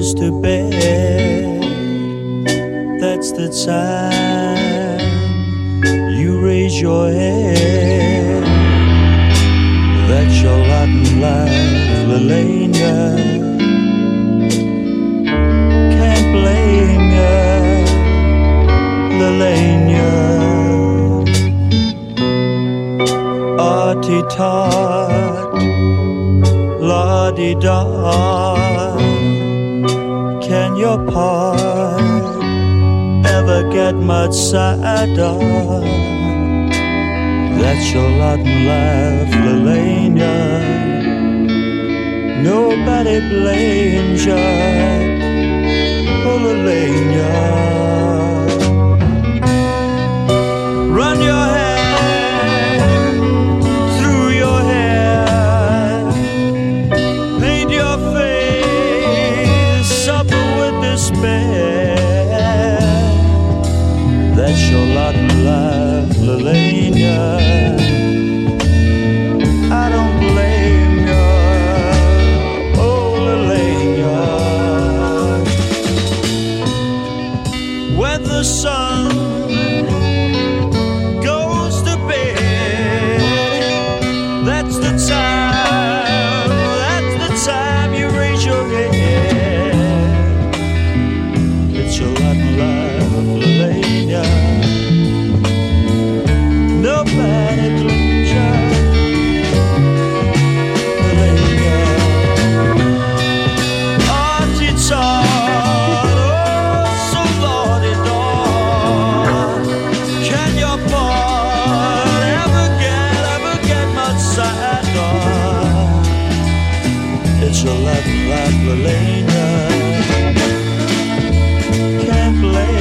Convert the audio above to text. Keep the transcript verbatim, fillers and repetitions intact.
goes to bed, that's the time you raise your head. That's your lot in life, Lelania. Can't blame ya, Lelania. Artie-tot, la-di-da. Can your part ever get much sadder? That's your lot in life, Lelania. Nobody blames ya, oh Lelania. Run your hand through your hair, paint your face, suffer with despair. That's your lot in life, Lelania. I don't blame ya, oh Lelania. When the sun goes to bed, that's the time, that's the time you raise your head. It's your lot in life, Lelania. Nobody blames ya, Lelania. Artie-tot, oh, so lordy-dor. Can your part ever get, ever get much sadder? It's your lot in life, Lelania. Can't blame